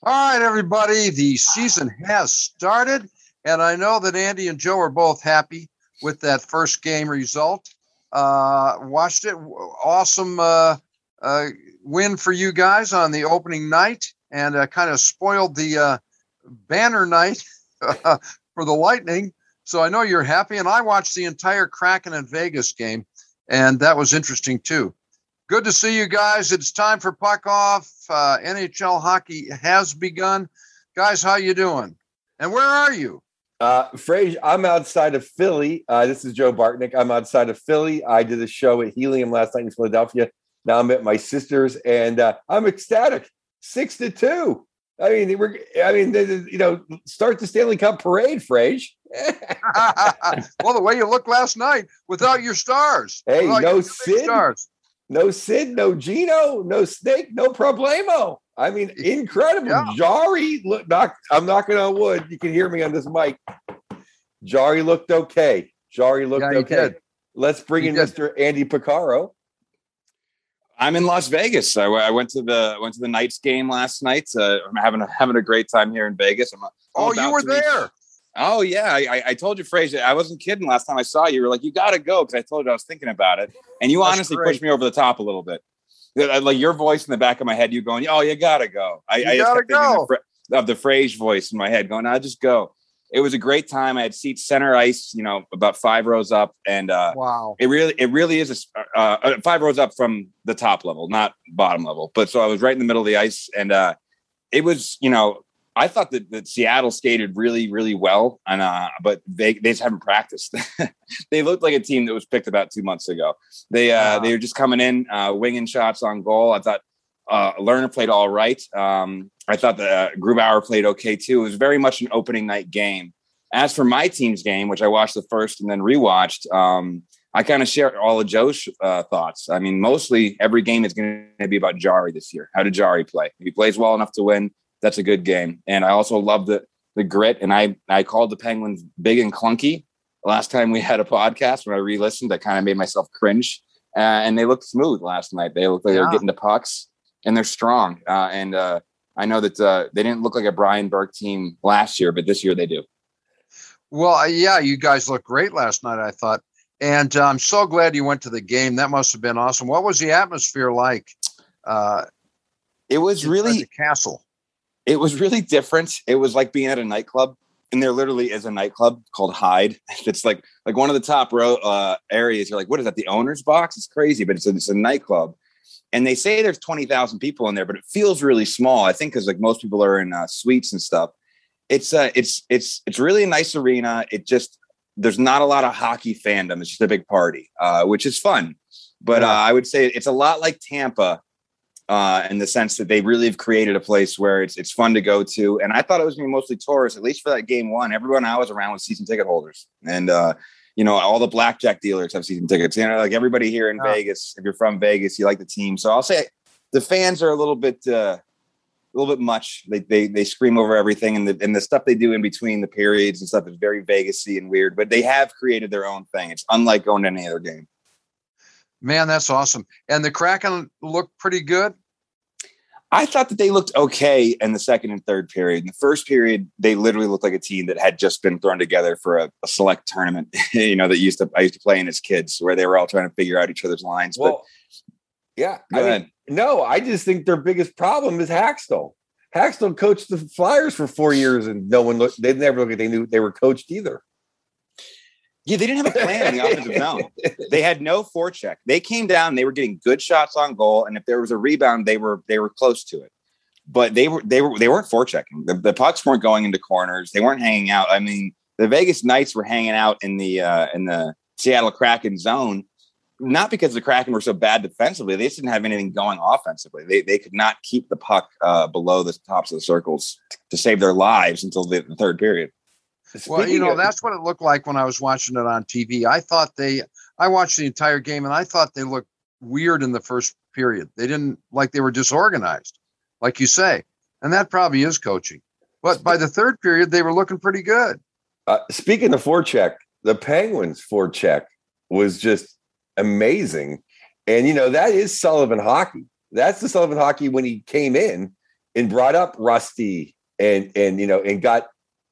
All right, everybody, the season has started, and I know that Andy and Joe are both happy with that first game result. Watched it. Awesome win for you guys on the opening night, and kind of spoiled the banner night for the Lightning. So I know you're happy, and I watched the entire Kraken and Vegas game, and that was interesting too. Good to see you guys. It's time for Puck Off. NHL hockey has begun. Guys, how you doing? And where are you? Frage, I'm outside of Philly. This is Joe Bartnick. I'm outside of Philly. I did a show at Helium last night in Philadelphia. Now I'm at my sister's, and I'm ecstatic. 6-2. Start the Stanley Cup parade, Frage. Well, the way you looked last night without your stars. Hey, no Sid. Stars. No Sid, no Gino, no Snake, no problemo. I mean, incredible. Yeah. Jari, I'm knocking on wood. You can hear me on this mic. Jari looked okay. Okay. Let's bring in Mr. Andy Picaro. I'm in Las Vegas. I went to the Knights game last night. I'm having a great time here in Vegas. You were there. Oh, yeah. I told you, Fraser, I wasn't kidding last time I saw you. You were like, you got to go, because I told you I was thinking about it. And you honestly pushed me over the top a little bit. Like your voice in the back of my head, you going, oh, you got to go. I just kept thinking of the Fraser voice in my head going, I'll just go. It was a great time. I had seats center ice, about 5 rows up. And wow, it really is 5 rows up from the top level, not bottom level. But so I was right in the middle of the ice. And it was, I thought that Seattle skated really, really well, but they just haven't practiced. They looked like a team that was picked about 2 months ago. They were just coming in, winging shots on goal. I thought Lerner played all right. I thought that Grubauer played okay too. It was very much an opening night game. As for my team's game, which I watched the first and then rewatched, I kind of share all of Joe's thoughts. I mean, mostly every game is going to be about Jari this year. How did Jari play? If he plays well enough to win, that's a good game. And I also love the grit. And I called the Penguins big and clunky last time we had a podcast. When I re-listened, I kind of made myself cringe. And they looked smooth last night. They looked like they were getting the pucks, and they're strong. And I know that they didn't look like a Brian Burke team last year, but this year they do. Well, yeah, you guys looked great last night, I thought. And I'm so glad you went to the game. That must have been awesome. What was the atmosphere like? It was really the castle. It was really different. It was like being at a nightclub, and there literally is a nightclub called Hyde. It's like one of the top row areas. You're like, what is that? The owner's box? It's crazy, but it's a nightclub. And they say there's 20,000 people in there, but it feels really small. I think because like most people are in suites and stuff. It's really a nice arena. There's not a lot of hockey fandom. It's just a big party, which is fun. But I would say it's a lot like Tampa. In the sense that they really have created a place where it's fun to go to. And I thought it was going to be mostly tourists, at least for that game one. Everyone I was around was season ticket holders. And, all the blackjack dealers have season tickets. Like everybody here in Vegas, if you're from Vegas, you like the team. So I'll say the fans are a little bit much. They scream over everything. And the stuff they do in between the periods and stuff is very Vegas-y and weird. But they have created their own thing. It's unlike going to any other game. Man, that's awesome. And the Kraken looked pretty good? I thought that they looked okay in the second and third period. In the first period, they literally looked like a team that had just been thrown together for a select tournament, that I used to play in as kids, where they were all trying to figure out each other's lines. Well, yeah. I just think their biggest problem is Haxtell. Haxtell coached the Flyers for 4 years, and they never looked like they knew they were coached either. Yeah, they didn't have a plan in the offensive zone. They had no forecheck. They came down, they were getting good shots on goal, and if there was a rebound, they were close to it. But they weren't forechecking. The pucks weren't going into corners. They weren't hanging out. I mean, the Vegas Knights were hanging out in the Seattle Kraken zone, not because the Kraken were so bad defensively. They just didn't have anything going offensively. They could not keep the puck below the tops of the circles to save their lives until the third period. Well, that's what it looked like when I was watching it on TV. I watched the entire game, and I thought they looked weird in the first period. They didn't they were disorganized, like you say. And that probably is coaching. But by the third period, they were looking pretty good. Speaking of forecheck, the Penguins' forecheck was just amazing. And, that is Sullivan hockey. That's the Sullivan hockey when he came in. and brought up Rusty and got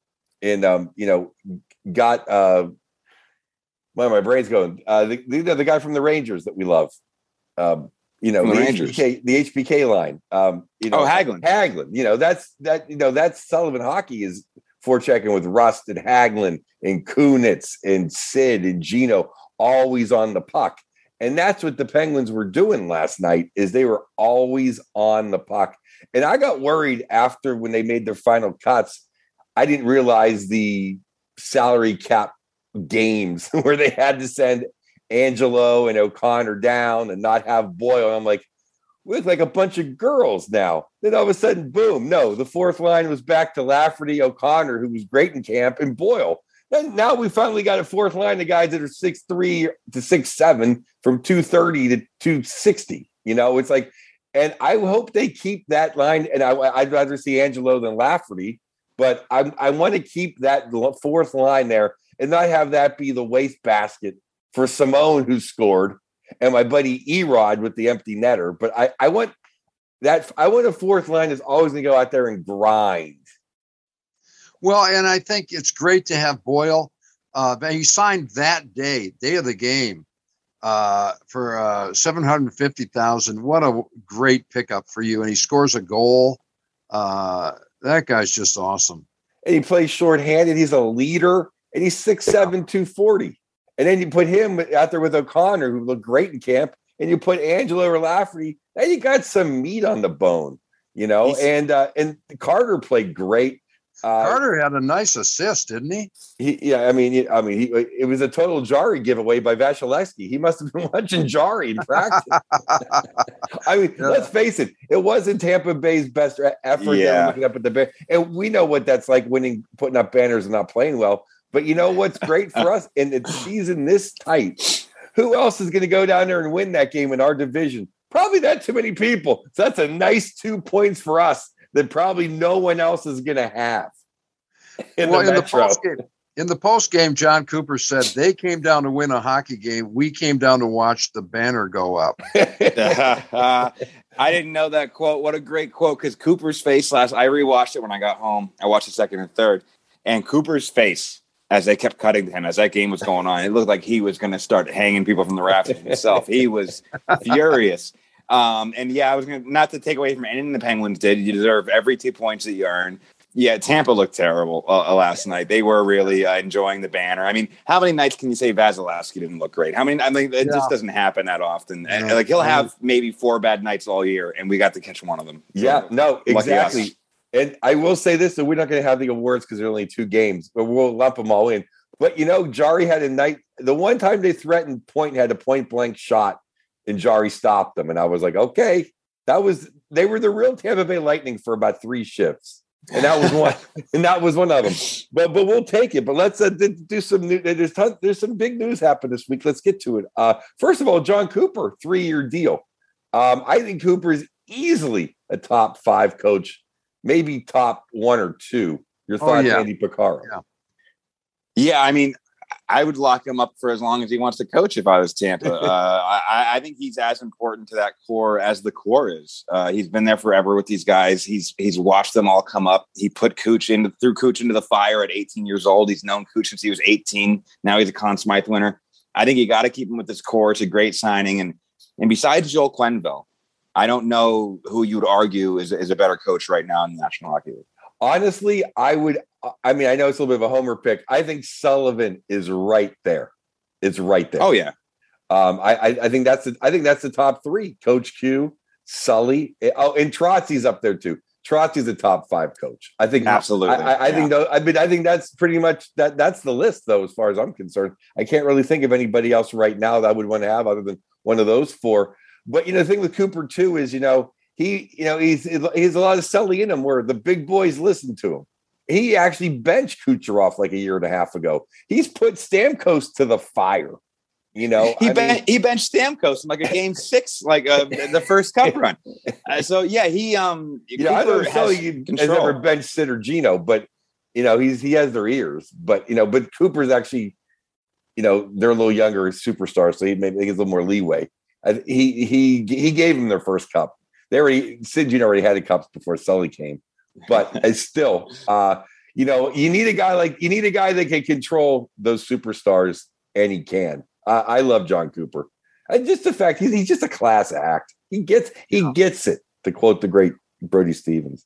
well, my brain's going. The guy from the Rangers that we love. The Rangers. the HBK line. Hagelin. Hagelin. That's Sullivan hockey is forechecking with Rust and Hagelin and Kunitz and Sid and Gino always on the puck. And that's what the Penguins were doing last night is they were always on the puck. And I got worried after when they made their final cuts. I didn't realize the salary cap games where they had to send Angelo and O'Connor down and not have Boyle. I'm like, we look like a bunch of girls now. Then all of a sudden, boom. No, the fourth line was back to Lafferty, O'Connor, who was great in camp, and Boyle. And now we finally got a fourth line of guys that are 6'3" to 6'7" from 230 to 260. It's like, and I hope they keep that line. And I'd rather see Angelo than Lafferty, but I want to keep that fourth line there and not have that be the wastebasket for Simone, who scored, and my buddy Erod with the empty netter. But I want a fourth line that's always going to go out there and grind. Well, and I think it's great to have Boyle. He signed that day of the game, for $750,000. What a great pickup for you! And he scores a goal. That guy's just awesome. And he plays shorthanded. He's a leader, and he's 6'7", 240. And then you put him out there with O'Connor, who looked great in camp, and you put Angelo or Lafferty. Now you got some meat on the bone, And Carter played great. Carter had a nice assist, didn't he? It was a total Jari giveaway by Vasilevsky. He must have been watching Jari in practice. Let's face it. It wasn't Tampa Bay's best effort. Yeah. Looking up at the Bay, and we know what that's like: putting up banners and not playing well. But you know what's great for us in the season this tight? Who else is going to go down there and win that game in our division? Probably not too many people. So that's a nice 2 points for us that probably no one else is going to have. In the post game, John Cooper said they came down to win a hockey game. We came down to watch the banner go up. I didn't know that quote. What a great quote! Because Cooper's face I rewatched it when I got home. I watched the second and third, and Cooper's face as they kept cutting to him as that game was going on, it looked like he was going to start hanging people from the rafters himself. He was furious. And yeah, I was going to, not to take away from anything the Penguins did. You deserve every 2 points that you earn. Yeah, Tampa looked terrible last night. They were really enjoying the banner. I mean, how many nights can you say Vasilevsky didn't look great? It just doesn't happen that often. And he'll have maybe 4 bad nights all year, and we got to catch one of them. So, exactly. And I will say this, that we're not going to have the awards because there are only 2 games, but we'll lump them all in. But, Jari had a night. The one time they threatened Point had a point-blank shot, and Jari stopped them. And I was like, okay, they were the real Tampa Bay Lightning for about 3 shifts. And that was one. And that was one of them. But we'll take it. But let's do some new. There's some big news happened this week. Let's get to it. First of all, John Cooper, 3-year deal. I think Cooper is easily a top 5 coach. Maybe top 1 or 2. Your thoughts, Andy Piccaro? Yeah, I would lock him up for as long as he wants to coach if I was Tampa. I think he's as important to that core as the core is. He's been there forever with these guys. He's watched them all come up. He put threw Cooch into the fire at 18 years old. He's known Cooch since he was 18. Now he's a Conn Smythe winner. I think you got to keep him with this core. It's a great signing. And besides Joel Quenneville, I don't know who you'd argue is a better coach right now in the National Hockey League. Honestly, I know it's a little bit of a homer pick. I think Sullivan is right there. It's right there. Oh yeah. I think that's the top 3. Coach Q, Sully. Oh, and Trotzy's up there too. Trotzy's a top 5 coach. I think absolutely. I think that's pretty much that's the list though, as far as I'm concerned. I can't really think of anybody else right now that I would want to have other than one of those 4. But the thing with Cooper too is he has a lot of Sully in him where the big boys listen to him. He actually benched Kucherov like a year and a half ago. He's put Stamkos to the fire. He benched Stamkos in like a game 6, like the first cup run. So yeah, I know Sully has never benched Sid or Gino, but he has their ears. But but Cooper's actually, they're a little younger superstars, so he gets a little more leeway. He gave them their first cup. Sid Gino already had the Cups before Sully came, but it's still, you need a guy that can control those superstars, and he can. I love John Cooper. And just the fact he's just a class act. He gets it, to quote the great Brody Stevens.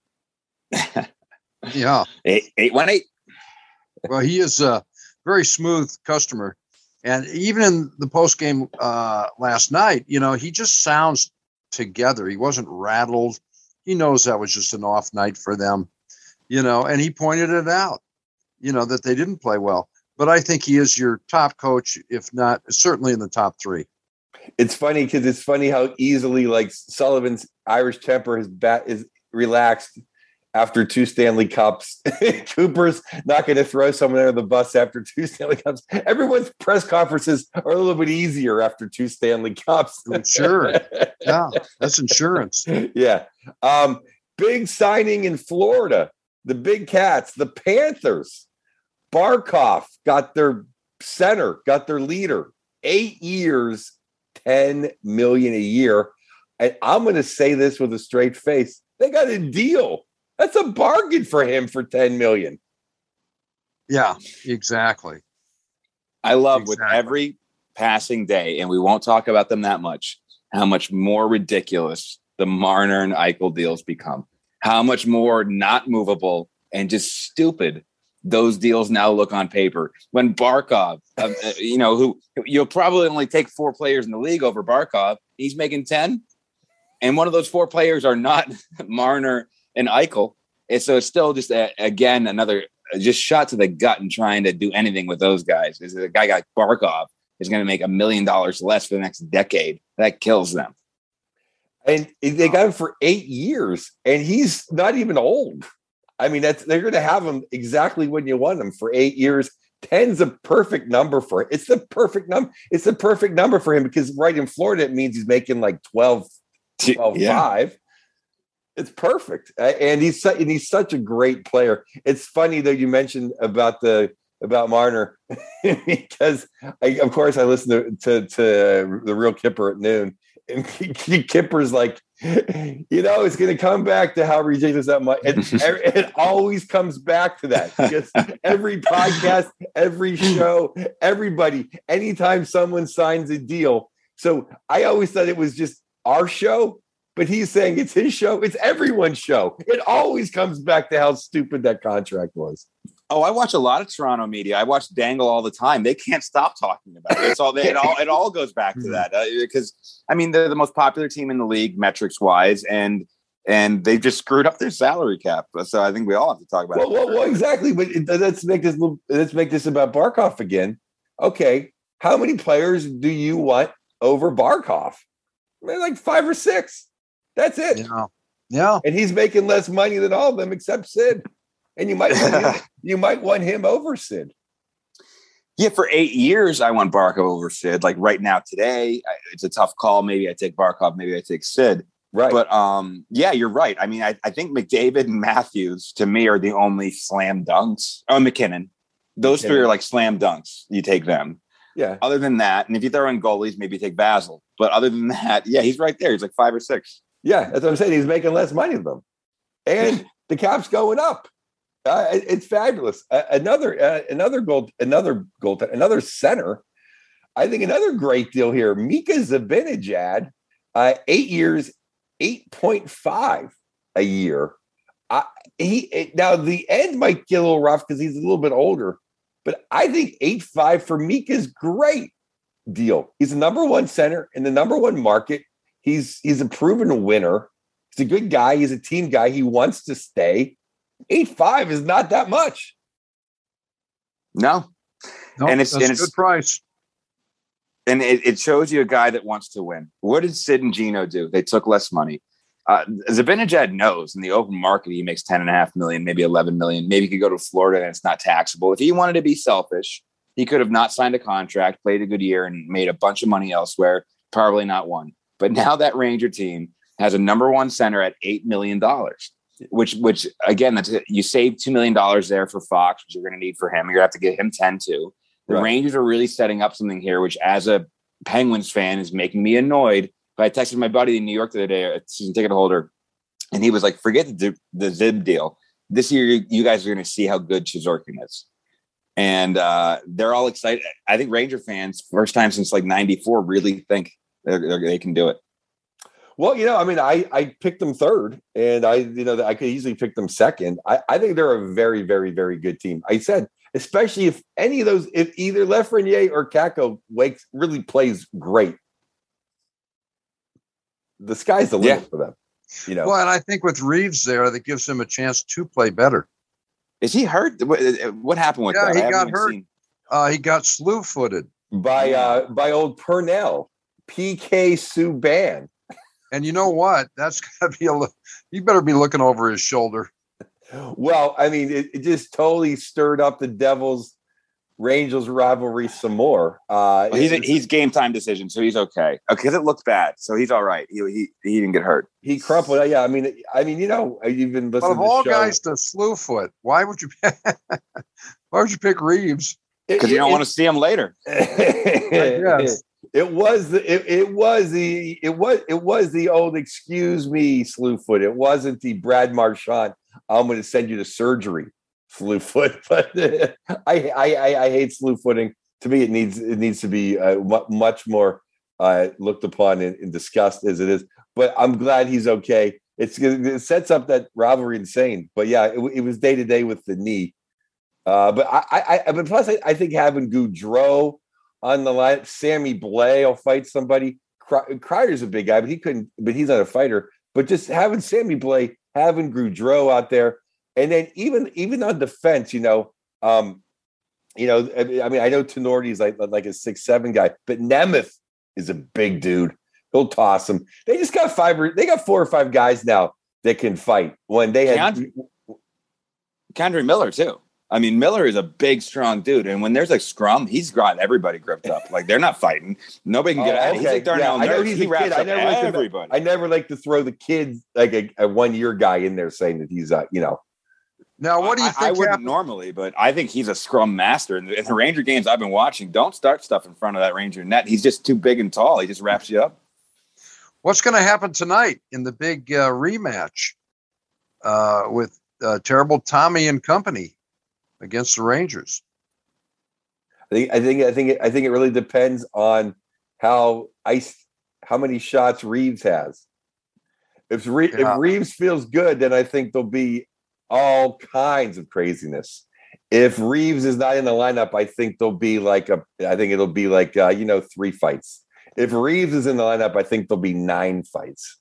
Yeah. 818. Well, he is a very smooth customer. And even in the post game last night, he just sounds together. He wasn't rattled. He knows that was just an off night for them, and he pointed it out, that they didn't play well. But I think he is your top coach, if not certainly in the top 3. It's funny because it's funny how easily like Sullivan's Irish temper is relaxed after 2 Stanley Cups. Cooper's not going to throw someone under the bus after 2 Stanley Cups. Everyone's press conferences are a little bit easier after 2 Stanley Cups. Sure. Yeah, that's insurance. Yeah. Big signing in Florida. The Big Cats, the Panthers. Barkov got their center, got their leader. 8 years, $10 million a year. And I'm going to say this with a straight face. They got a deal. That's a bargain for him for $10 million. Yeah, exactly. I love with every passing day, and we won't talk about them that much, how much more ridiculous the Marner and Eichel deals become. How much more not movable and just stupid those deals now look on paper. When Barkov, who you'll probably only take 4 players in the league over Barkov, he's making 10. And one of those 4 players are not Marner and Eichel. And so it's still just, again, another just shot to the gut and trying to do anything with those guys. Is a guy like Barkov is going to make $1 million less for the next decade. That kills them. And they got him for 8 years, and he's not even old. I mean, they're going to have him exactly when you want him for 8 years. 10's a perfect number for it. It's the perfect number. It's the perfect number for him because right in Florida, it means he's making like 12.5. It's perfect. And he's such a great player. It's funny though, you mentioned about Marner because of course I listen to the Real Kipper at noon. And Kipper's like, it's going to come back to how ridiculous that might. It always comes back to that because every podcast, every show, everybody, anytime someone signs a deal. So I always thought it was just our show, but he's saying it's his show. It's everyone's show. It always comes back to how stupid that contract was. Oh, I watch a lot of Toronto media. I watch Dangle all the time. They can't stop talking about it. It all goes back to that because they're the most popular team in the league metrics wise, and they just screwed up their salary cap. So I think we all have to talk about it. Well, exactly. But let's make this about Barkov again. Okay, how many players do you want over Barkov? Like 5 or 6. That's it. Yeah. And he's making less money than all of them except Sid. And you might want him over Sid. Yeah, for 8 years, I want Barkov over Sid. Like right now, today, it's a tough call. Maybe I take Barkov. Maybe I take Sid. Right. But yeah, you're right. I mean, I think McDavid and Matthews, to me, are the only slam dunks. Oh, McKinnon. Those 3 are like slam dunks. You take them. Yeah. Other than that, and if you throw in goalies, maybe take Basil. But other than that, yeah, he's right there. He's like 5 or 6. Yeah, that's what I'm saying. He's making less money than them. And the cap's going up. It's fabulous. Another center. I think another great deal here. Mika Zibanejad, 8 years, 8.5 a year. Now the end might get a little rough because he's a little bit older, but I think 8.5 for Mika is great deal. He's the number 1 center in the number 1 market. He's a proven winner. He's a good guy. He's a team guy. He wants to stay. 8.5 is not that much. No. And it's a good price. And it shows you a guy that wants to win. What did Sid and Gino do? They took less money. Zibanejad knows in the open market he makes $10.5 million, maybe $11 million. Maybe he could go to Florida and it's not taxable. If he wanted to be selfish, he could have not signed a contract, played a good year, and made a bunch of money elsewhere. Probably not won. But now that Ranger team has a number 1 center at $8 million. Which again, you save $2 million there for Fox, which you're going to need for him. You're going to have to get him 10 too. The Rangers are really setting up something here, which as a Penguins fan is making me annoyed But I texted my buddy in New York the other day, a season ticket holder, and he was like, forget the Zib deal. This year, you guys are going to see how good Shesterkin is. And they're all excited. I think Ranger fans, first time since like 94, really think they can do it. Well, I mean, I picked them third, and I could easily pick them second. I think they're a very, very, very good team. I said, especially if any of those, if either Lafreniere or Kakko really plays great, the sky's the limit for them. Well, and I think with Reeves there, that gives him a chance to play better. Is he hurt? What happened with that? He got hurt. He got slew-footed by old Purnell, PK Subban. And you know what? That's got to be you better be looking over his shoulder. Well, I mean, it just totally stirred up the Devils Rangers rivalry some more. He's game time decision, so he's okay. Because it looked bad, so he's all right. He didn't get hurt. He crumpled. Yeah, I mean, you've been listening. But of all guys to slew foot, why would you pick Reeves? Because you don't want to see him later. Yes. It was the old excuse me slew foot. It wasn't the Brad Marchand, I'm going to send you to surgery slew foot. But I hate slew footing. To me, it needs to be much more looked upon and discussed as it is. But I'm glad he's okay. It sets up that rivalry insane. But yeah, it was day to day with the knee. But plus I think having Gaudreau on the line, Sammy Blais will fight somebody. Kreider's a big guy, but he's not a fighter. But just having Sammy Blais, having Gaudreau out there, and then even on defense, I mean, I know Tenorti's like a 6'7" guy, but Nemeth is a big dude. He'll toss him. They just got 4 or 5 guys now that can fight. When they had K'Andre Miller too. I mean, Miller is a big, strong dude, and when there's a scrum, he's got everybody gripped up. Like they're not fighting. Nobody can get out. He's like Darnell Nurse. I know he's a kid. I never like to throw the kids like a 1-year guy in there saying that he's Now, what do you think? I wouldn't normally, but I think he's a scrum master. In the Ranger games I've been watching, don't start stuff in front of that Ranger net. He's just too big and tall. He just wraps you up. What's going to happen tonight in the big rematch with Terrible Tommy and company against the Rangers? I think it really depends on how many shots Reeves has. If Reeves feels good, then I think there'll be all kinds of craziness. If Reeves is not in the lineup, I think it'll be like 3 fights. If Reeves is in the lineup, I think there'll be 9 fights.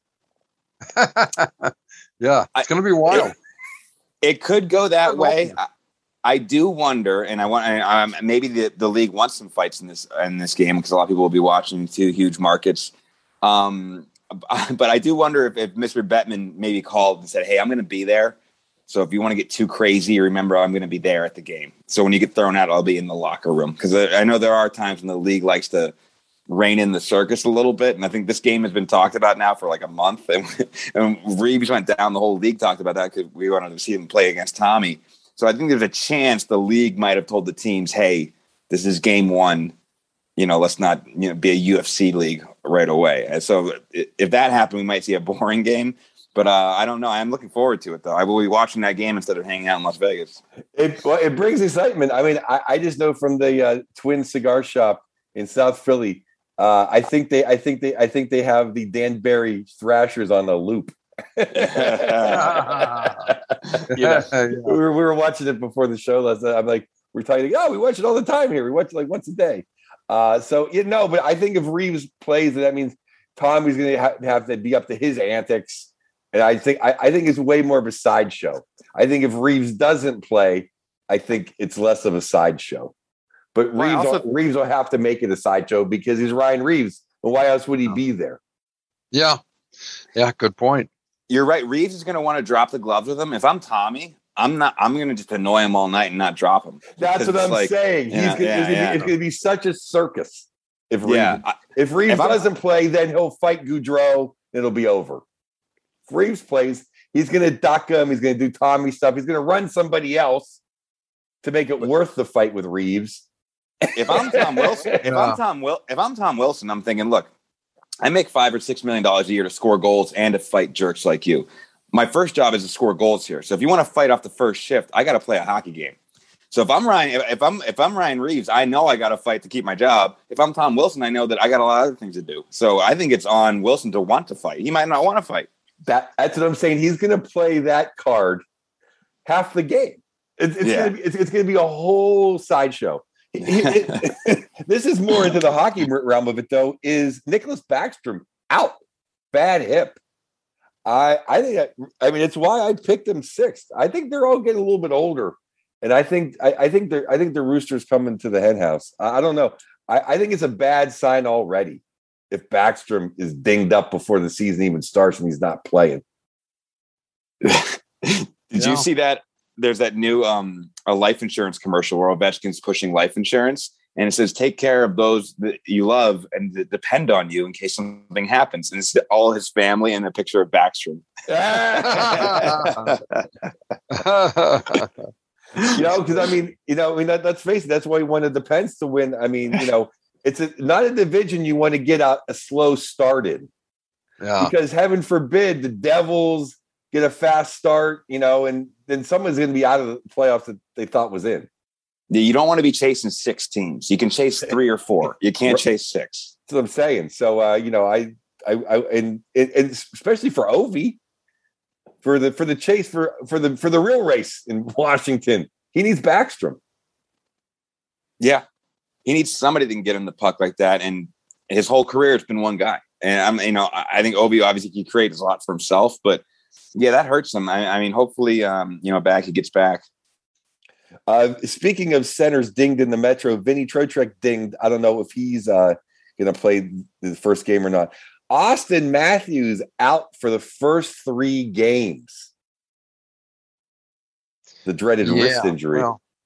Yeah, it's going to be wild. It could go that way. I do wonder, and I want maybe the league wants some fights in this game because a lot of people will be watching 2 huge markets. But I do wonder if Mr. Bettman maybe called and said, "Hey, I'm going to be there. So if you want to get too crazy, remember I'm going to be there at the game. So when you get thrown out, I'll be in the locker room." Because I know there are times when the league likes to rein in the circus a little bit, and I think this game has been talked about now for like a month. And Reeves went down. The whole league talked about that because we wanted to see him play against Tommy. So I think there's a chance the league might have told the teams, "Hey, this is game 1. Let's not be a UFC league right away." And so if that happened, we might see a boring game. But I don't know. I'm looking forward to it, though. I will be watching that game instead of hanging out in Las Vegas. It brings excitement. I mean, I just know from the Twin Cigar Shop in South Philly. I think they have the Danbury Thrashers on the loop. We were watching it before the show last night. I'm like, we're talking. Oh, we watch it all the time here. We watch it like once a day. But I think if Reeves plays, that means Tommy's going to have to be up to his antics. And I think it's way more of a sideshow. I think if Reeves doesn't play, I think it's less of a sideshow. But Reeves will have to make it a sideshow because he's Ryan Reeves. Well, why else would he be there? Yeah, good point. You're right. Reeves is going to want to drop the gloves with him. If I'm Tommy, I'm going to just annoy him all night and not drop him. That's what I'm saying. It's going to be such a circus. If Reeves doesn't play, then he'll fight Gaudreau. It'll be over. If Reeves plays, he's going to duck him. He's going to do Tommy stuff. He's going to run somebody else to make it worth the fight with Reeves. If I'm Tom Wilson, I'm thinking, look, I make $5 or $6 million a year to score goals and to fight jerks like you. My first job is to score goals here. So if you want to fight off the first shift, I got to play a hockey game. So if I'm Ryan Reeves, I know I got to fight to keep my job. If I'm Tom Wilson, I know that I got a lot of other things to do. So I think it's on Wilson to want to fight. He might not want to fight. That's what I'm saying. He's going to play that card half the game. It's going to be a whole sideshow. This is more into the hockey realm of it, though. Is Nicholas Backstrom out? Bad hip. I think. I mean, it's why I picked him sixth. I think they're all getting a little bit older, and I think the Roosters coming to the hen house. I don't know. I think it's a bad sign already if Backstrom is dinged up before the season even starts and he's not playing. Did you see that? There's that new a life insurance commercial where Ovechkin's pushing life insurance, and it says, "Take care of those that you love and that depend on you in case something happens." And it's all his family and a picture of Backstrom. Because I mean, let's face it, that's why he wanted the Pens to win. I mean, it's not a division you want to get a slow started. Yeah. Because heaven forbid the Devils get a fast start, and then someone's going to be out of the playoffs that they thought was in. Yeah, you don't want to be chasing 6 teams. You can chase 3 or 4. You can't chase 6. That's what I'm saying. So, and especially for Ovi, for the chase for the real race in Washington, he needs Backstrom. Yeah, he needs somebody that can get him the puck like that. And his whole career, it's been one guy. And I think Ovi obviously he creates a lot for himself, but yeah, that hurts him. I mean, hopefully, he gets back. Speaking of centers dinged in the Metro, Vinny Trocheck dinged. I don't know if he's going to play the first game or not. Austin Matthews out for the first 3 games. The dreaded wrist injury.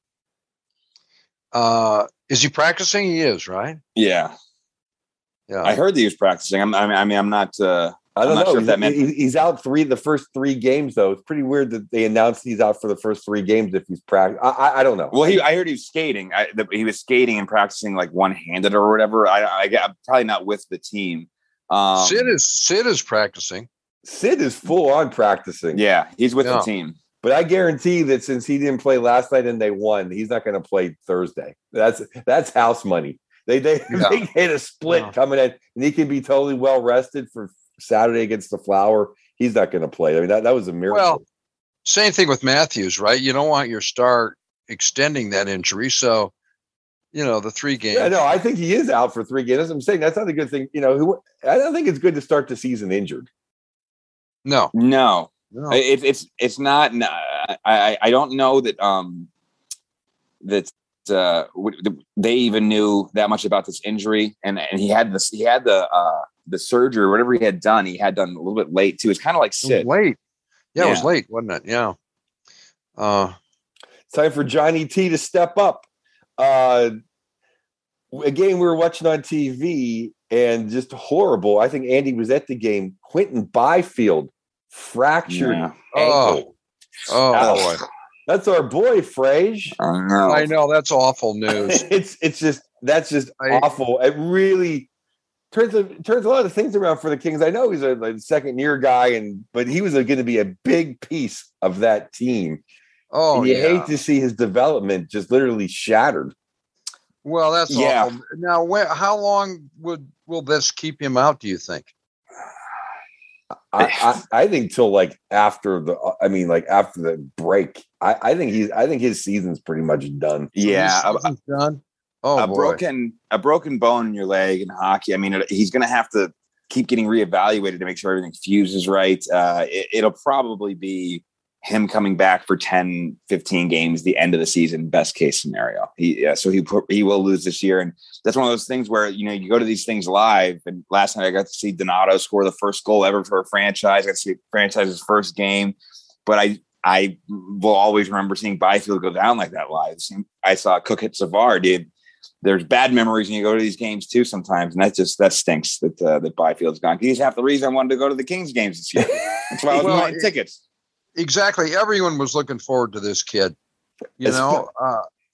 Well, is he practicing? He is, right? Yeah. I heard that he was practicing. I'm not. I don't know. Sure if that meant he's out the first 3 games, though. It's pretty weird that they announced he's out for the first 3 games if he's practicing. I don't know. Well, I heard he was skating. He was skating and practicing like one-handed or whatever. I'm probably not with the team. Sid is practicing. Sid is full on practicing. Yeah, he's with the team. But I guarantee that since he didn't play last night and they won, he's not going to play Thursday. That's house money. They hit a split coming in, and he can be totally well rested for Saturday against the Flower. He's not going to play. I mean, that was a miracle. Well, same thing with Matthews, right? You don't want your star extending that injury. So, the 3 games. Yeah, no, I think he is out for 3 games. As I'm saying, that's not a good thing. I don't think it's good to start the season injured. No. It's not. I don't know that they even knew that much about this injury, and he had the surgery or whatever he had done a little bit late too. It's kind of like Sid. Late. Yeah, it was late, wasn't it? Yeah. It's time for Johnny T to step up. A game we were watching on TV and just horrible. I think Andy was at the game. Quentin Byfield fractured ankle. Oh boy. That's our boy, Frage. I know that's awful news. That's just awful. It really turns a lot of things around for the Kings. I know he's a second-year guy, but he was going to be a big piece of that team. Oh, and you hate to see his development just literally shattered. Well, that's awful. Now, how long will this keep him out, do you think? I think till after the break. I think his season's pretty much done. Yeah, done. Oh, a broken bone in your leg in hockey. I mean, he's going to have to keep getting reevaluated to make sure everything fuses right. It'll probably be him coming back for 10, 15 games, the end of the season, best case scenario. So he will lose this year. And that's one of those things where, you go to these things live. And last night I got to see Donato score the first goal ever for a franchise. I got to see franchise's first game, but I will always remember seeing Byfield go down like that live. I saw Cook hit Savard, dude. There's bad memories when you go to these games too sometimes. And that stinks that Byfield's gone. He's half the reason I wanted to go to the Kings games this year. That's why I was buying tickets. Exactly. Everyone was looking forward to this kid.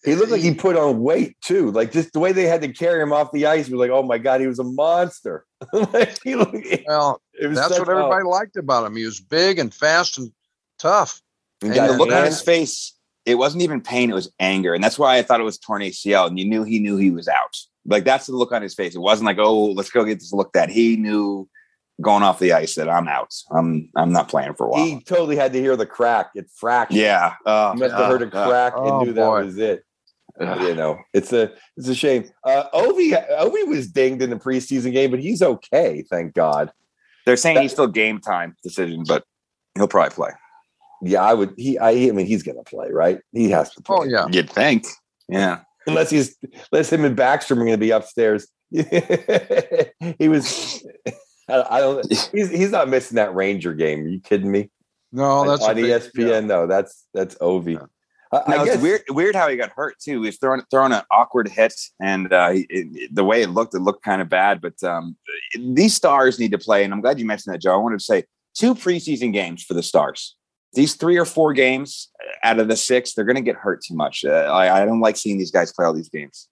He looked like he put on weight too. Like just the way they had to carry him off the ice was like, oh my God, he was a monster. Like, well, that's what everybody liked about him. He was big and fast and tough. And the look on his face, it wasn't even pain, it was anger. And that's why I thought it was torn ACL. And he knew he was out. Like that's the look on his face. It wasn't like, oh, let's go get this looked at. He knew going off the ice that I'm out. I'm not playing for a while. He totally had to hear the crack. It fractured. Yeah. He must have heard a crack and knew that was it. It's a shame. Ovi was dinged in the preseason game, but he's okay, thank God. They're saying he's still game time decision, but he'll probably play. Yeah, I would. I mean, he's going to play, right? He has to play. Oh yeah, you'd think. Yeah, unless him and Backstrom are going to be upstairs. He was. I don't. He's not missing that Ranger game. Are you kidding me? No, that's on ESPN. Yeah. No, that's Ovi. Yeah. I guess it's weird how he got hurt too. He was throwing an awkward hit, and the way it looked kind of bad. But these Stars need to play, and I'm glad you mentioned that, Joe. I wanted to say 2 preseason games for the Stars. These 3 or 4 games out of the 6, they're going to get hurt too much. I don't like seeing these guys play all these games.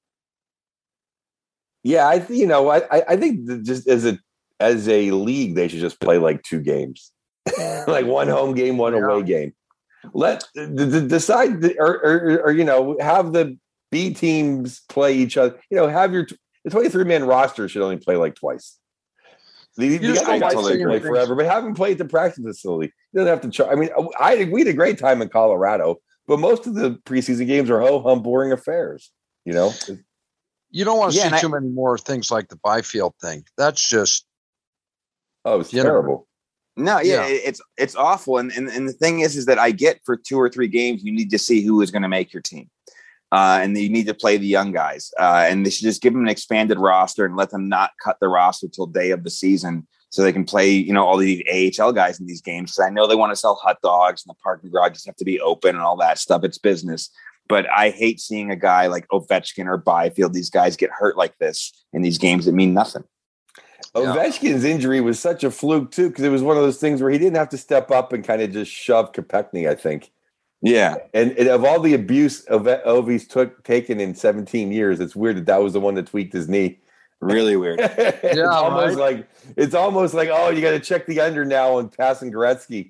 Yeah, I think just as a league, they should just play like 2 games, like 1 home game, 1 away game. Let decide or have the B teams play each other. Have the 23-man roster should only play like twice. You guys play forever, but have them play at the practice facility. You don't have to. I mean, we had a great time in Colorado, but most of the preseason games are ho-hum boring affairs. You don't want to see too many more things like the Byfield thing. That's just it's terrible. No, it's awful. And the thing is that I get for 2 or 3 games, you need to see who is going to make your team. And you need to play the young guys. And they should just give them an expanded roster and let them not cut the roster till day of the season so they can play, all these AHL guys in these games. So I know they want to sell hot dogs and the parking garages have to be open and all that stuff. It's business. But I hate seeing a guy like Ovechkin or Byfield, these guys get hurt like this in these games that mean nothing. Ovechkin's injury was such a fluke, too, because it was one of those things where he didn't have to step up and kind of just shove Kopechny, I think. Yeah. And of all the abuse Ovi's taken in 17 years, it's weird that was the one that tweaked his knee. Really weird. It's almost like, oh, you got to check the under now on passing Gretzky.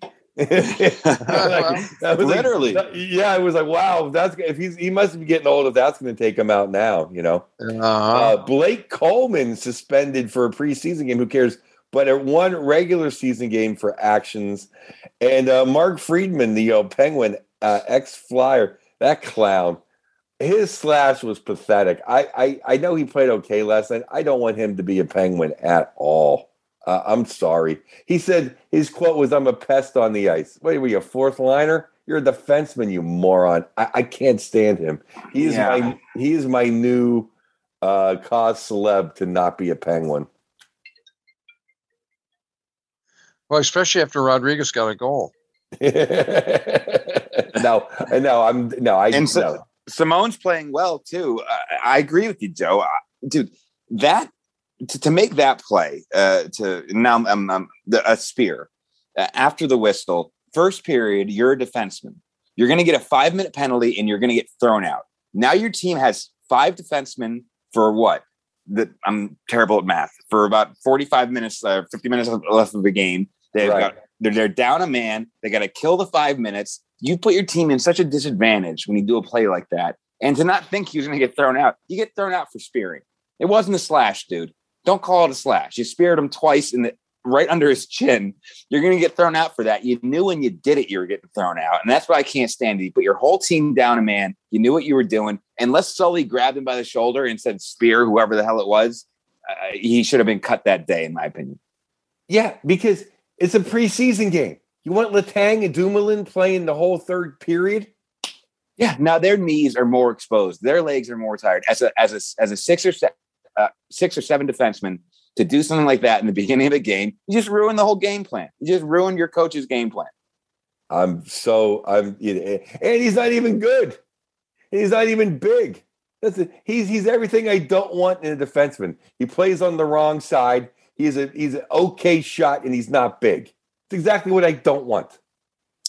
Literally. It was like, wow, he must be getting old if that's going to take him out now, Blake Coleman suspended for a preseason game, who cares, but at 1 regular season game for actions. And Mark Friedman, the Penguin ex-Flyer, that clown, his slash was pathetic. I know he played okay last night. I don't want him to be a Penguin at all. I'm sorry. He said his quote was, "I'm a pest on the ice." Wait, were you a 4th liner? You're a defenseman, you moron. I can't stand him. He is my new cause celeb to not be a Penguin. Well, especially after Rodriguez got a goal. Simone's playing well too. I agree with you, Joe. Dude, that. To make that play, a spear after the whistle, first period, you're a defenseman. You're going to get a 5-minute penalty and you're going to get thrown out. Now your team has 5 defensemen for what? I'm terrible at math. For about 45 minutes, 50 minutes left of the game. They're down a man. They got to kill the 5 minutes. You put your team in such a disadvantage when you do a play like that. And to not think he was going to get thrown out, you get thrown out for spearing. It wasn't a slash, dude. Don't call it a slash. You speared him twice right under his chin. You're going to get thrown out for that. You knew when you did it, you were getting thrown out. And that's why I can't stand it. You put your whole team down a man. You knew what you were doing. Unless Sully grabbed him by the shoulder and said, spear, whoever the hell it was, he should have been cut that day, in my opinion. Yeah, because it's a preseason game. You want Letang and Dumoulin playing the whole 3rd period? Yeah. Now their knees are more exposed. Their legs are more tired. As a 6 or 7 defenseman, to do something like that in the beginning of the game, you just ruined the whole game plan. You just ruined your coach's game plan. And he's not even good. He's not even big. He's everything I don't want in a defenseman. He plays on the wrong side. He's an okay shot, and he's not big. It's exactly what I don't want.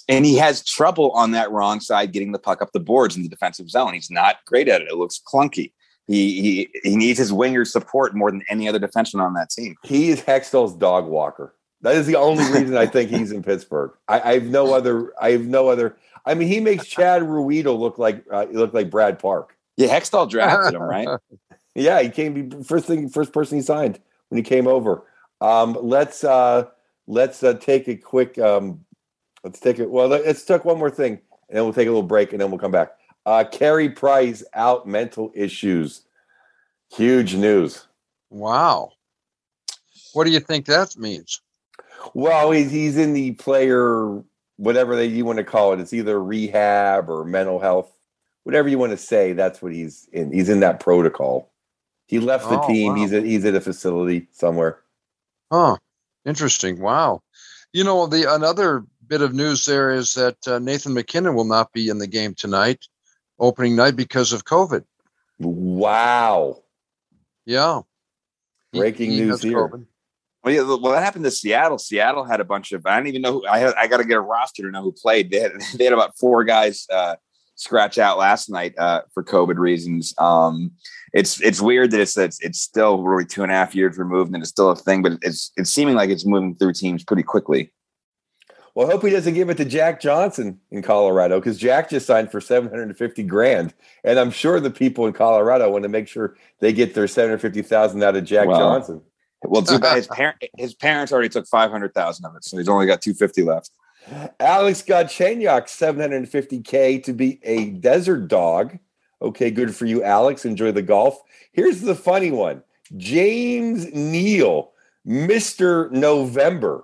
And he has trouble on that wrong side getting the puck up the boards in the defensive zone. He's not great at it. It looks clunky. He needs his winger support more than any other defenseman on that team. He is Hextall's dog walker. That is the only reason I think he's in Pittsburgh. I have no other. I mean, he makes Chad Ruido look like Brad Park. Yeah, Hextall drafted him, right? Yeah, he came first person he signed when he came over. Let's take a quick. Let's take one more thing, and then we'll take a little break, and then we'll come back. Carey Price out, mental issues. Huge news. Wow. What do you think that means? Well, he's in the player, whatever you want to call it. It's either rehab or mental health, whatever you want to say. That's what he's in. He's in that protocol. He left the team. Wow. He's at a facility somewhere. Huh. Interesting. Wow. Another bit of news there is that Nathan MacKinnon will not be in the game tonight, opening night, because of COVID. Wow. Yeah. Breaking news here. COVID. Well, that happened to Seattle. Seattle had a bunch of, I don't even know who, I got to get a roster to know who played. They had about 4 guys scratch out last night for COVID reasons. It's weird that it's still really 2.5 years removed and it's still a thing, but it's seeming like it's moving through teams pretty quickly. Well, I hope he doesn't give it to Jack Johnson in Colorado, because Jack just signed for $750,000, and I'm sure the people in Colorado want to make sure they get their $750,000 out of Jack Johnson. Well, too bad his parents already took $500,000 of it, so he's only got $250,000 left. Alex Galchenyuk, $750K to be a desert dog. Okay, good for you, Alex. Enjoy the golf. Here's the funny one: James Neal, Mr. November.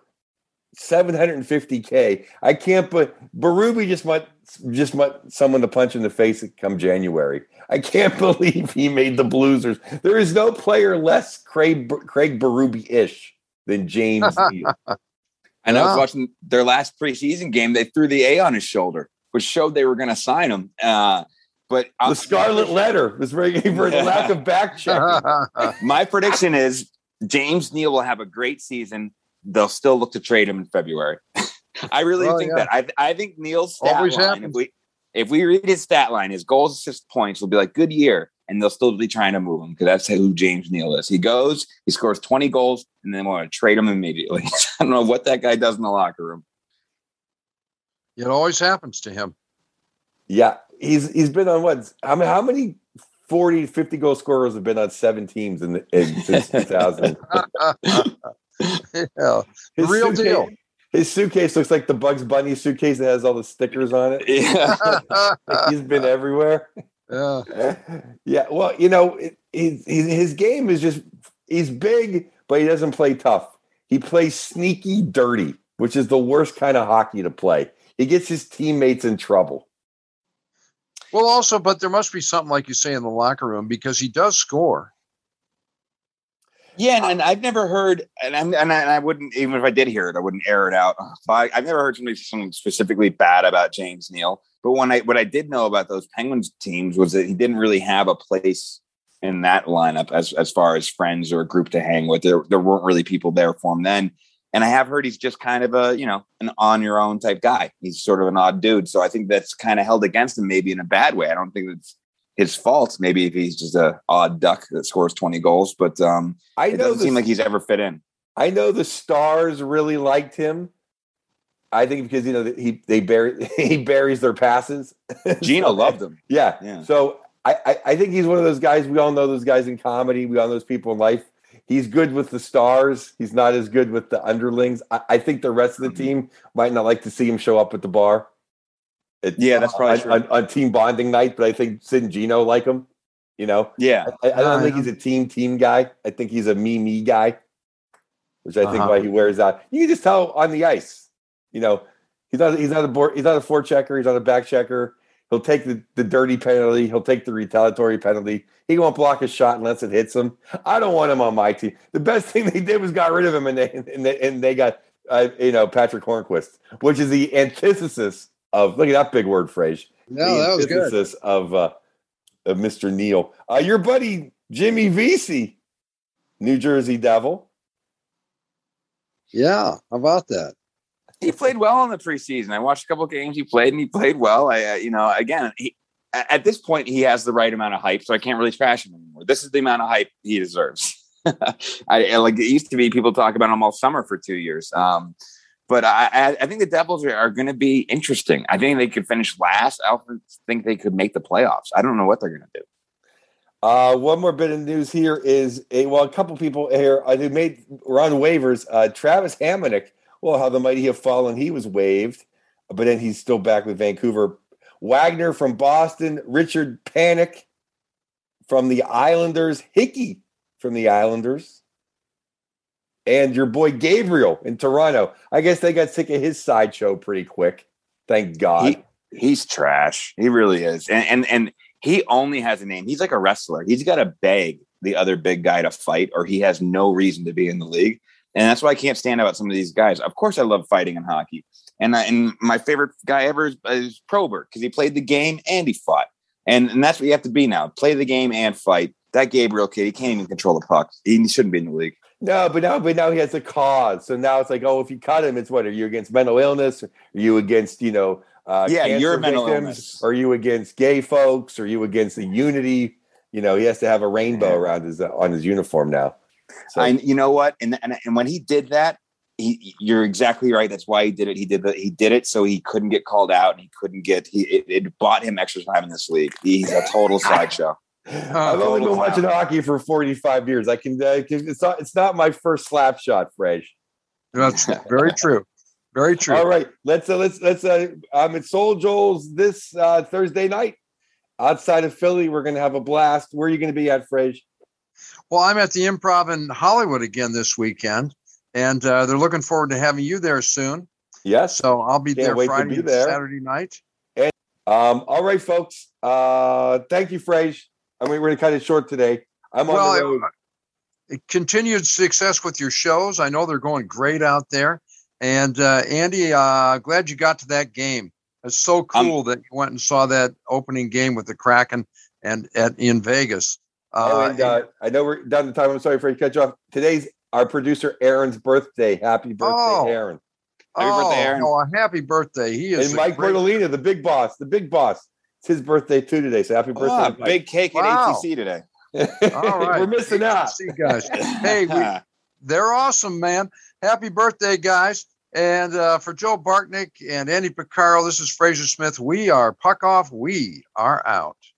$750K. I can't, but Berube just want someone to punch in the face come January. I can't believe he made the Bluesers. There is no player less Craig Berube-ish than James Neal. And I was watching their last preseason game. They threw the A on his shoulder, which showed they were going to sign him. But the scarlet letter was for the lack of back checking. My prediction is James Neal will have a great season. They'll still look to trade him in February. I really think that. I think Neal's stat line, if we read his stat line, his goals, assists, points will be like good year, and they'll still be trying to move him because that's who James Neal is. He goes, he scores 20 goals, and then want to trade him immediately. I don't know what that guy does in the locker room. It always happens to him. Yeah, he's been on what? How many 40, 50 goal scorers have been on 7 teams since 2000? Yeah, real deal. His suitcase looks like the Bugs Bunny suitcase that has all the stickers on it. Yeah. He's been everywhere. Yeah. Yeah. Well, his game is just, he's big, but he doesn't play tough. He plays sneaky dirty, which is the worst kind of hockey to play. He gets his teammates in trouble. Well, also, but there must be something, like you say, in the locker room, because he does score. Yeah, and I've never heard, and I wouldn't, even if I did hear it, I wouldn't air it out. I've never heard something specifically bad about James Neal. But what I did know about those Penguins teams was that he didn't really have a place in that lineup as far as friends or a group to hang with. There weren't really people there for him then. And I have heard he's just kind of an on your own type guy. He's sort of an odd dude. So I think that's kind of held against him, maybe in a bad way. I don't think that's his fault. Maybe if he's just an odd duck that scores 20 goals, but it doesn't seem like he's ever fit in. I know the Stars really liked him. I think because he buries their passes. Gino loved him. Yeah. So I think he's one of those guys. We all know those guys in comedy. We all know those people in life. He's good with the stars. He's not as good with the underlings. I think the rest of the team might not like to see him show up at the bar. That's probably true. On team bonding night, but I think Sid and Gino like him. Yeah. I don't think he's a team guy. I think he's a me guy, which I think why he wears out. You can just tell on the ice. He's not a forechecker. He's not a back checker. He'll take the dirty penalty. He'll take the retaliatory penalty. He won't block a shot unless it hits him. I don't want him on my team. The best thing they did was got rid of him, and they got Patrick Hornquist, which is the antithesis of, look at that big word phrase. No, that was good. Antithesis of Mr. Neal. Your buddy Jimmy Vesey, New Jersey Devil. Yeah, how about that? He played well in the preseason. I watched a couple of games he played, and he played well. At this point, he has the right amount of hype, so I can't really trash him anymore. This is the amount of hype he deserves. It used to be people talk about him all summer for 2 years. But I think the Devils are going to be interesting. I think they could finish last. I also think they could make the playoffs. I don't know what they're going to do. One more bit of news here is a couple people here were on waivers. Travis Hamonic, well, how the mighty have fallen. He was waived, but then he's still back with Vancouver. Wagner from Boston, Richard Panik from the Islanders, Hickey from the Islanders, and your boy Gabriel in Toronto. I guess they got sick of his sideshow pretty quick. Thank God. He's trash. He really is. And he only has a name. He's like a wrestler. He's got to beg the other big guy to fight, or he has no reason to be in the league. And that's why I can't stand about some of these guys. Of course, I love fighting in hockey. And my favorite guy ever is Probert, because he played the game and he fought. And that's what you have to be now. Play the game and fight. That Gabriel kid, he can't even control the puck. He shouldn't be in the league. No, but now he has a cause. So now it's like, if you cut him, it's what? Are you against mental illness? Are you against, you're mental illness. Are you against gay folks? Are you against the unity? He has to have a rainbow around on his uniform now. So. You know what? And when he did that, you're exactly right. That's why he did it. He did it so he couldn't get called out, and he couldn't get. It bought him extra time in this league. He's a total sideshow. I've only been watching hockey for 45 years. I can. It's not my first slap shot, Fresh. That's very true. Very true. All right, let's. I'm at Soul Joel's this Thursday night outside of Philly. We're going to have a blast. Where are you going to be at, Fresh? Well, I'm at the Improv in Hollywood again this weekend, and they're looking forward to having you there soon. Yes. So I'll be there Friday and Saturday night. And, all right, folks. Thank you, Frage. We're going to cut it short today. I'm on the road. Continued success with your shows. I know they're going great out there. And Andy, glad you got to that game. It's so cool that you went and saw that opening game with the Kraken in Vegas. I know we're down to time. I'm sorry for you to cut you off. Today's our producer Aaron's birthday. Happy birthday, Aaron! Happy birthday, Aaron! A happy birthday! He is. And Mike Bertolina, the big boss. It's his birthday too today. So happy birthday! Mike. Big cake at ATC today. All right, we're missing out. See, guys. Hey, they're awesome, man. Happy birthday, guys! And for Joe Bartnick and Andy Picaro, this is Fraser Smith. We are Puck Off. We are out.